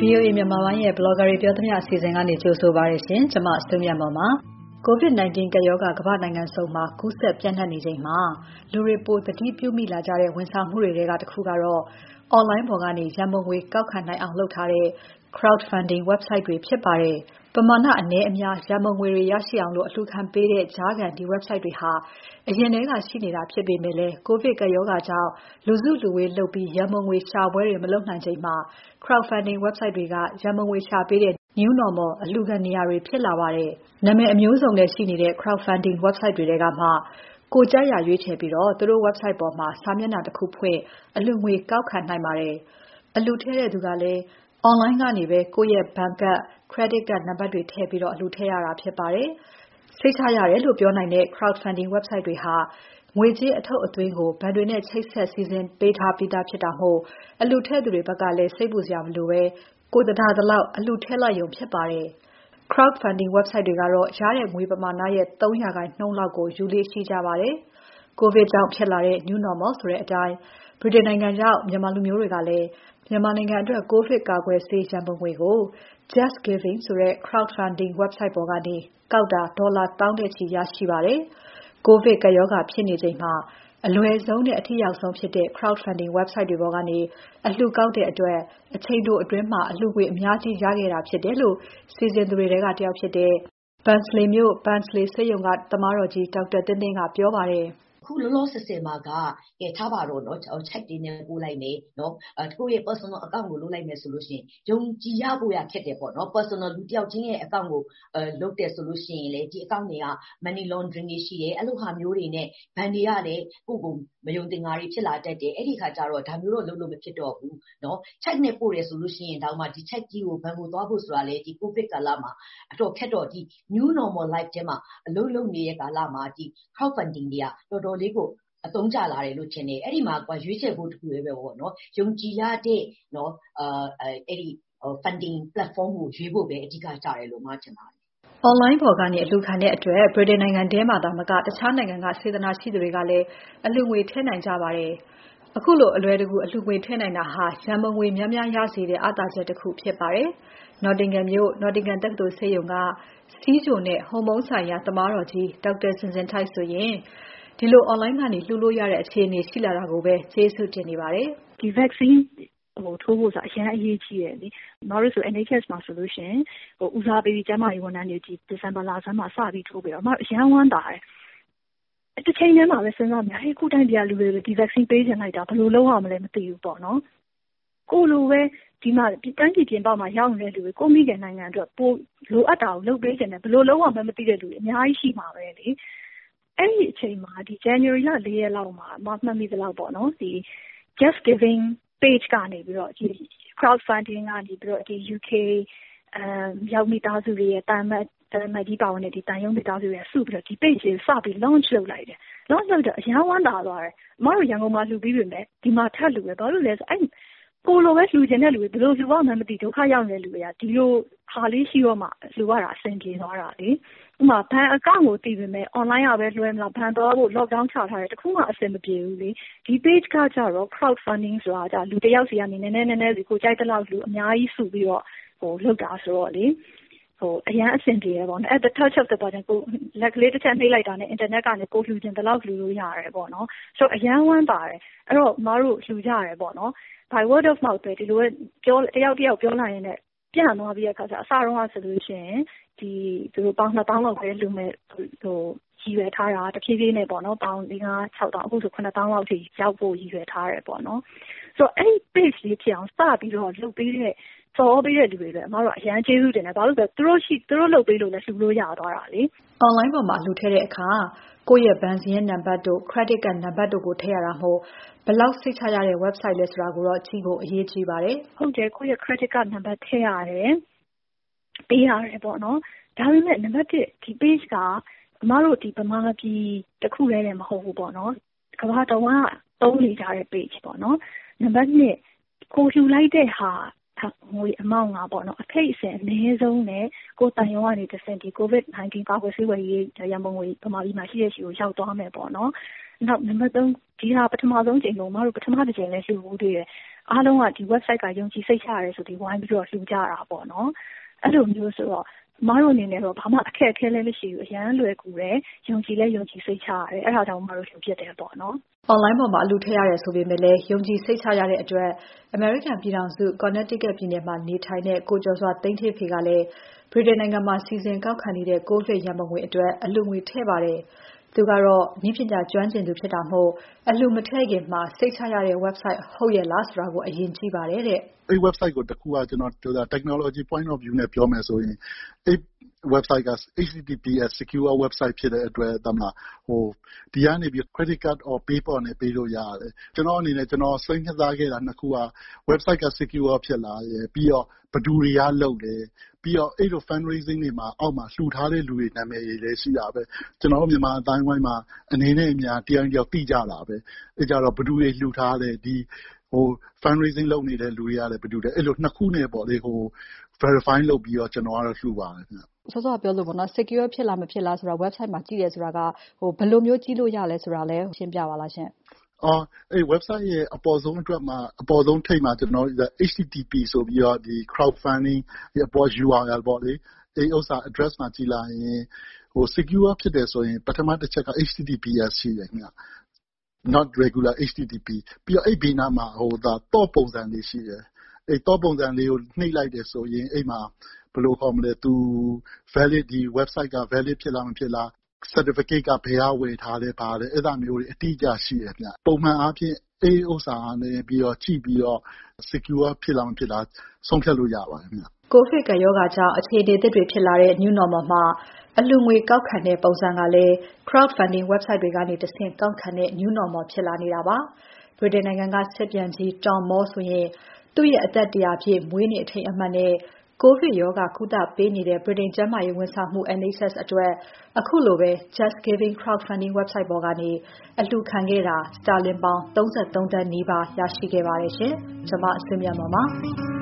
VOA မြန်မာပိုင်းရဲ့ blogger တွေပြောသမျှအစီအစဉ်ကနေကြိုဆိုပါရရှင်။ကျွန်မစုမြတ်မောင်ပါ။ COVID-19 ကပ်ရောဂါကမ္ဘာ့နိုင်ငံစုံမှာကူးစက်ပြန့်နှံ့နေချိန်မှာလူတွေပိုသတိပြုမိလာကြတဲ့ဝန်ဆောင်မှုတွေထဲကတစ်ခုကတော့ online ပေါ်ကနေရန်ပုံငွေကောက်ခံနိုင်အောင်လုပ်ထားတဲ့ crowdfunding website တွေဖြစ်ပါတယ်။ ပမာဏအနည်းအများရန်ပုံငွေတွေရရှိအောင်အလှူခံပေးတဲ့ကြားခံဒီ website တွေဟာအရင်ထဲကရှိနေတာဖြစ်ပေမဲ့လည်း ကိုဗစ်ကပ်ရောဂါကြောင့်လူစုလူဝေးလုပ်ပြီးရန်ပုံငွေရှာပွဲတွေမလုပ်နိုင်ချိန်မှာ crowdfunding website တွေကရန်ပုံငွေရှာပေးတဲ့ New Normal အလှူခံနေရာတွေဖြစ်လာပါတယ်။ နာမည်အမျိုးစုံနဲ့ရှိနေတဲ့ crowdfunding website တွေထဲကမှကိုယ်ကြိုက်ရာရွေးချယ်ပြီးသူတို့ website ပေါ်မှာစာမျက်နှာတစ်ခုဖွင့်အလှူငွေကောက်ခံနိုင်ပါတယ်။ အလှူထည့်တဲ့သူကလည်း online ကနေပဲကိုယ့်ရဲ့ဘဏ်ကတ် credit card နံပါတ်တွေထည့်ပြီးအလှူထည့်ရတာဖြစ်ပါတယ်။ စိတ်ချရတယ်လို့ပြောနိုင်တဲ့ crowdfunding website တွေဟာငွေကြေးအထုတ်အသွင်းကိုဘဏ်တွေနဲ့ချိတ်ဆက်စီစဉ်ပေးထားပြီးသားဖြစ်တာမို့အလှူထည့်သူတွေဘက်ကလည်းစိတ်ပူစရာမလိုဘဲကိုယ်သနာသလောက်အလှူထည့်လိုက်ရုံဖြစ်ပါတယ်။ crowdfunding website တွေကတော့ရတဲ့ငွေပမာဏရဲ့ ၃% လောက်ကိုယူလေ့ရှိကြပါတယ်။ ကိုဗစ်ကြောင့်ဖြစ်လာတဲ့ New Normal ဆိုတဲ့အတိုင်း ဗြိတိန်နိုင်ငံရောက်မြန်မာလူမျိုးတွေကလည်းမြန်မာနိုင်ငံအတွက်ကိုဗစ်ကာကွယ်ဆေးရန်ပုံငွေကို JustGiving ဆိုတဲ့ crowdfunding website ပေါ်ကနေကောက်တာဒေါ်လာသောင်းနဲ့ချီရရှိပါတယ်။ ကိုဗစ်ကပ်ရောဂါဖြစ်နေချိန်မှာအလွယ်ဆုံးနဲ့အထိရောက်ဆုံးဖြစ်တဲ့ crowdfunding website တွေပေါ်ကနေအလှူကောက်တဲ့အတွက်အချိန်တိုအတွင်းမှာအလှူငွေအများကြီးရခဲ့တာဖြစ်တယ်လို့စီစဉ်သူတွေထဲကတယောက်ဖြစ်တဲ့ Barnsley မြို့ Barnsley ဆေးရုံကသမားတော်ကြီးဒေါက်တာသင်းသင်းကပြောပါတယ်။အခုလောလောဆယ်မှာကထားပါတော့နော် check တွေနဲ့ပို့လိုက်မယ်နော်ကိုယ့်ရဲ့ personal account ကိုလုပ်လိုက်မယ်ဆိုလို့ရှိရင်ယုံကြည်ရဖို့ရခက်တယ်ပေါ့နော် personal လူတယောက်ချင်းရဲ့ account ကိုလုပ်တယ်ဆိုလို့ရှိရင်လေဒီ account တွေက money laundering တွေရှိတယ်အဲ့လိုဟာမျိုးတွေနဲ့ဘဏ်တွေကလည်းကိုယ့်ကိုမယုံသင်္ကာတွေဖြစ်လာတတ်တယ်အဲ့ဒီခါကျတော့ဒါမျိုးတော့လုပ်လို့မဖြစ်တော့ဘူးနော် check နဲ့ပို့တယ်ဆိုလို့ရှိရင်တောင်မှဒီ check ကြီးကိုဘဏ်ကိုသွားဖို့ဆိုတာလေဒီ covid ကာလမှာအတော်ခက်တော့ဒီ new normal life ထဲမှာအလုပ်လုပ်နေတဲ့ကာလမှာဒီ crowdfunding တွေကတော်တော်လေးကိုအသုံးကျလာတယ်လို့ထင်တယ်အဲ့ဒီမှာရွေးချယ်ဖို့တခုပဲပေါ့နော်ယုံကြည်ရတဲ့နော်အဲ့ဒီ funding platform ကိုရွေးဖို့ပဲအဓိကကျတယ်လို့မှထင်ပါတယ်။ online ပေါ်ကနေအလှူခံတဲ့အတွက်ဗြိတိန်နိုင်ငံထဲမှာသာမကတခြားနိုင်ငံကစေတနာရှိသူတွေကလည်းအလှူငွေထည့်နိုင်ကြပါတယ်။ အခုလိုအလွယ်တကူအလှူငွေထည့်နိုင်တာဟာရန်ပုံငွေများများရစေတဲ့အားသာချက်တစ်ခုဖြစ်ပါတယ်။ Nottingham မြို့ Nottingham တက္ကသိုလ်ဆေးရုံကဆီးချိုနဲ့ဟော်မုန်းဆိုင်ရာသမားတော်ကြီးဒေါက်တာဇင်ဇင်ထိုက်ဆိုရင်ဒီလို online ကနေလှူလို့ရတဲ့အခြေအနေရှိလာတာကိုပဲကျေးဇူးတင်နေပါတယ်။ ဒီ vaccine ထိုးဖို့ဆိုတာအရင်အရေးကြီးတယ်လေ။နောက်လို့ဆို NHS မှာဆိုလို့ရှိရင်ဦးစားပေးပြီးကျန်းမာရေးဝန်ထမ်းတွေဒီ December လဆန်းမှာစပြီးထိုးပေးတော့အရန်ဝမ်းသာတယ်။တစ်ချိန်တည်းမှာပဲစဉ်းစားမြခုတိုင်းပြည်ကလူတွေဒီ vaccine ပေးချင်လိုက်တာဘယ်လိုလုပ်ရမလဲမသိဘူးပေါ့နော်။ကိုလိုပဲဒီမှာတိုင်းပြည်ပြင်ပမှာရောက်နေတဲ့လူတွေကိုမိခင်နိုင်ငံအတွက်ပိုလိုအပ်တာကိုလုပ်ပေးချင်တယ်ဘယ်လိုလုပ်ရမှန်းမသိတဲ့လူတွေအများကြီးရှိမှာပဲလေ။အဲ့ဒီအချိန်မှာဒီ January လ4 ရက်လောက်မှာမှတ်မိသလောက်ပေါ့နော်ဒီ JustGiving page ကနေပြီးတော့ဒီ crowdfunding ကနေပြီးတော့ဒီ UK ရောက်မိသားစုတွေရဲ့တန်မတ်ကြီးပါဝင်တဲ့ဒီတန်ရုံးမိသားစုတွေစုပြီးတော့ဒီ page ကိုစပြီး launch လုပ်လိုက်တယ်။ launch လုပ်တော့အရန်ဝမ်းသာသွားတယ်။အမတို့ရန်ကုန်မှာလှူပြီးပြီမဲ့ဒီမှာထပ်လှူတယ်ဘာလို့လဲဆိုအဲ့ကိုလိုပဲလှူချင်တဲ့လူတွေဘယ်လိုလှူရမှန်းမသိဒုက္ခရောက်နေတဲ့လူတွေကဒီလိုဟာလေးရှိတော့မှလှူရတာအဆင်ပြေသွားတာလေ။ဥပမာဘဏ် account ကိုတည်ပြီမဲ့ online ကပဲလွှဲမလားဘဏ်သွားဖို့ lockdown ချထားတယ်တခုမှအဆင်မပြေဘူးလေ။ဒီ page ကကြတော့ crowdfunding ဆိုတာလူတစ်ယောက်စီကနေနည်းနည်းစီကိုကြိုက်တဲ့လောက်လှူအများကြီးစုပြီးတော့လုပ်တာဆိုတော့လေအရန်အဆင်ပြေရပေါ့နော် at the touch of the button ကိုလက်ကလေးတစ်ချက်နှိပ်လိုက်တာနဲ့ internet ကနေကိုလှူခြင်းတလောက်လှူလို့ရတယ်ပေါ့နော်ဆိုတော့အရန်ဝမ်းသာတယ်အဲ့တော့မတို့လှူကြရတယ်ပေါ့နော် by word of mouth ပဲဒီလိုပြောတယောက်ပြောလိုက်ရင်လည်းပြန့်သွားပြီးတဲ့အခါကျအစတုန်းကဆိုလို့ရှိရင်ဒီသူတို့ပေါင်2000လောက်ပဲလှူမဲ့ရည်ရွယ်ထားတာတဖြည်းဖြည်းနဲ့ပေါ့နော်ပေါင်5 6000အခုဆို9000လောက်ထိရောက်ဖို့ရည်ရွယ်ထားတယ်ပေါ့နော်ဆိုတော့အဲ့ page လေးဖြစ်အောင်စပြီးတော့လုပ်ပေးတဲ့စောပေးတဲ့လူတွေလည်းအမတို့အရန်ကျေးဇူးတင်တယ်ဘာလို့လဲဆိုတော့သူတို့လုပ်ပေးလို့လည်းလှူလို့ရသွားတာလေ online ပေါ်မှာလှူထည့်တဲ့အခါကိုယ့်ရဲ့ဘဏ်စာရင်းနံပါတ်တို့ credit card နံပါတ်တို့ကိုထည့်ရတာမို့ဘယ်လောက်စိတ်ချရတဲ့ website လဲဆိုတာကိုတော့ကြည့်ဖို့အရေးကြီးပါတယ်ဟုတ်တယ်ကိုယ့်ရဲ့ credit card နံပါတ်ထည့်ရတယ်ပေးရတယ်ပေါ့နော်ဒါပေမဲ့နံပါတ်1ဒီ page ကအမတို့ဒီဗမာပြည်တစ်ခုတည်းနဲ့မဟုတ်ဘူးပေါ့နော်ကမ္ဘာတဝန်းသုံးနေကြတဲ့ page ပေါ့နော်နံပါတ်2ကိုလှူလိုက်တဲ့ဟာငွေအမောင့်ကပေါ့နော်အထိတ်အဆင်အနည်းဆုံးနဲ့ကိုတန်ရုံကနေတစ်ဆင့်ဒီ COVID-19 ကာကွယ်ဆေးဝယ်ရေးရန်ပုံငွေဗမာပြည်မှာရှိတဲ့ရှိကိုရောက်သွားမယ်ပေါ့နော်နောက်နံပါတ်3ဒီဟာပထမဆုံးချိန်လုံးမတို့ပထမတစ်ချိန်လဲလှူဘူးတွေ့တယ်အားလုံးကဒီ website ကယုံကြည်စိတ်ချရတယ်ဆိုပြီးဝိုင်းပြီးတော့လှူကြတာပေါ့နော်အဲ့လိုမျိုးဆိုတော့မတို့အနေနဲ့တော့ဘာမှအခက်အခဲလည်းမရှိဘူးအရန်လွယ်ကူတယ်ယုံကြည်စိတ်ချရတယ်အဲ့ဒါကြောင့်မတို့လှူဖြစ်တယ်ပေါ့နော် online ပေါ်မှာအလူထည့်ရတယ်ဆိုပေမဲ့လည်းယုံကြည်စိတ်ချရတဲ့အတွက် American ပြည်ထောင်စု Connecticut ပြည်နယ်မှာနေထိုင်တဲ့ကိုကျော်စွာသိန်းထေးဖေကလည်းဗြိတိန်နိုင်ငံမှာစီစဉ်ကောက်ခံနေတဲ့ကိုဗစ်ရန်ပုံငွေအတွက်အလူငွေထည့်ပါတယ်သူကတော့နည်းပညာကျွမ်းကျင်သူဖြစ်တာမို့အလူမထည့်ခင်မှာစိတ်ချရတဲ့ website ဟုတ်ရဲ့လားဆိုတာကိုအရင်ကြည့်ပါတယ်တဲ့အဲ့ website ကိုတခုကကျွန်တော် technology point of view နဲ့ပြောမယ်ဆိုရင်အဲ့ website က HTTPS secure website ဖြစ်တဲ့အတွက်တမလားဒီကနေပြီး credit card or PayPal နဲ့ပေးလို့ရတယ်ကျွန်တော်အနေနဲ့ကျွန်တော်စိတ်ညစ်သားခဲ့တာနှစ်ခုက website က secure ဖြစ်လာရယ်ပြီးတော့ဘယ်သူတွေကလုပ်တယ်ပြီးတော့အဲ့လို fundraising တွေမှာအောက်မှာလှူထားတဲ့လူတွေနာမည်တွေလည်းရှိတာပဲကျွန်တော်တို့မြန်မာအတိုင်းဝိုင်းမှာအနေနဲ့အများတရားတယောက်သိကြတာပဲအဲ့ကြတော့ဘယ်သူတွေလှူထားတယ်ဒီfundraising လုပ်နေတဲ့လူတွေကလည်းဘယ်သူလဲအဲ့လိုနှစ်ခုနဲ့ပေါ့လေ verify လုပ်ပြီးတော့ကျွန်တော်ကတော့လှူပါတယ်ခင်ဗျစောစောပြောလို့ပေါ့နော် secure ဖြစ်လားမဖြစ်လားဆိုတာ website မှာကြည့်ရဲဆိုတာကဘယ်လိုမျိုးကြည့်လို့ရလဲဆိုတာလည်းရှင်းပြပါလားရှင်အဲ့ website ရဲ့အပေါ်ဆုံးအတွက်မှာအပေါ်ဆုံးထိပ်မှာကျွန်တော်တို့ HTTP ဆိုပြီးတော့ဒီ crowdfunding ရဲ့အပေါ် URL ပေါ့လေအဲ့ဥစ္စာ address မှာကြည့်လိုက်ရင်secure ဖြစ်တယ်ဆိုရင်ပထမတစ်ချက်က HTTPS ရှိတယ်ခင်ဗျnot regular HTTP ပြီးတော့အဲ့ဘေးနားမှာတော့ပုံစံလေးရှိတယ်အဲ့တော့ပုံစံလေးကိုနှိပ်လိုက်တယ်ဆိုရင်အဲ့မှာဘယ်လိုခေါ်မလဲသူ valid ဒီ website က valid ဖြစ်လားမဖြစ်လား certificate ကဘယ်ကဝယ်ထားလဲပါတယ်အဲ့ဒါမျိုးတွေအတိအကျရှိတယ်ဗျပုံမှန်အားဖြင့်အဲ့ဥစ္စာနဲ့ပြီးတော့ကြည့်ပြီးတော့ secure ဖြစ်လားမဖြစ်လားဆုံးဖြတ်လို့ရပါတယ်ဗျကိုဗစ်ကရောဂါကြောင့်အခြေအနေသစ်တွေဖြစ်လာတဲ့ new normal မှာအလူငွေကောက်ခံတဲ့ပုံစံကလည်း crowdfunding website တွေကနေတဆင့်ကောက်ခံတဲ့ new normal ဖြစ်လာနေတာပါဗြိတိန်နိုင်ငံကစစ်ပြန်ကြီး Tom Moore ဆိုရင်သူ့ရဲ့အသက်100ပြည့်မွေးနေ့အထိမ်းအမှတ်နဲ့ကိုဗစ်ရောဂါကုသပေးနေတဲ့ဗြိတိန်ကျန်းမာရေးဝန်ဆောင်မှု NHS အတွက်အခုလိုပဲ Just Giving crowdfunding website ပေါ်ကနေအလှူခံခဲ့တာစတာလင်ပေါင်33သန်းနီးပါးရရှိခဲ့ပါတယ်ရှင်ကျွန်မဆွေးမြတ်ပါပါ